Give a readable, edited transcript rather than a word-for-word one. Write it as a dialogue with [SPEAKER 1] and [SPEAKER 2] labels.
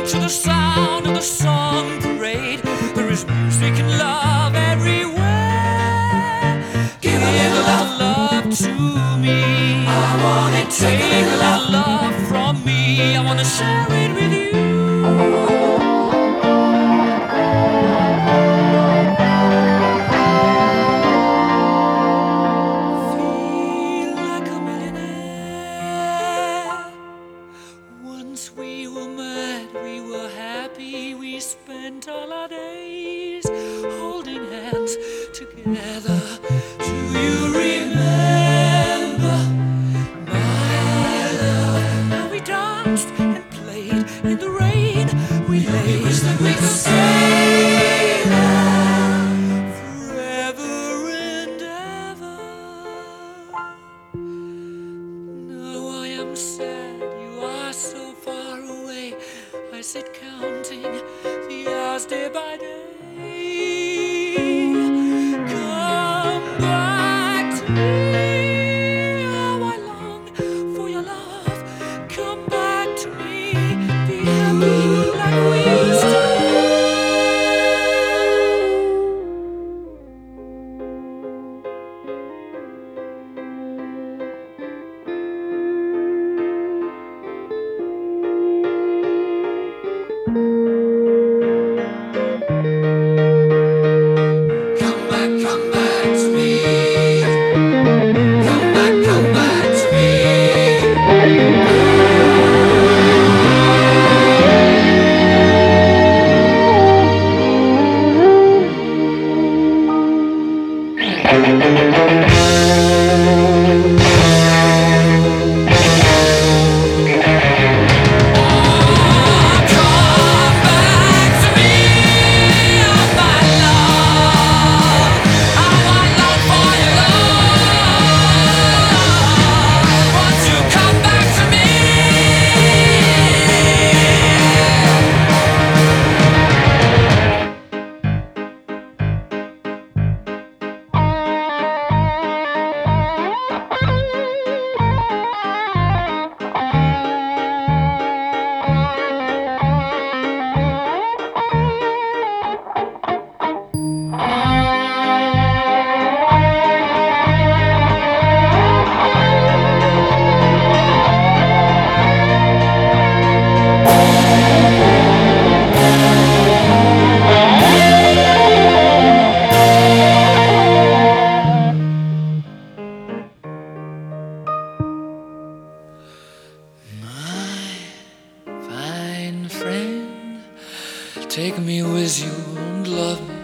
[SPEAKER 1] to the sound of the song parade. There is music and love everywhere. Give a little love to me. I want it. Take a little love from me. I want to share it with you. We were mad, we were happy, we spent all our days holding hands together. Do you remember, my love? How we danced and played in the rain. We wish that we could stay there forever and ever. Now I am sad, you are so far away. I sit counting the hours day by day. Come back to me. How I long for your love. Come back to me. Be happy like we used to be. Take me with you and love me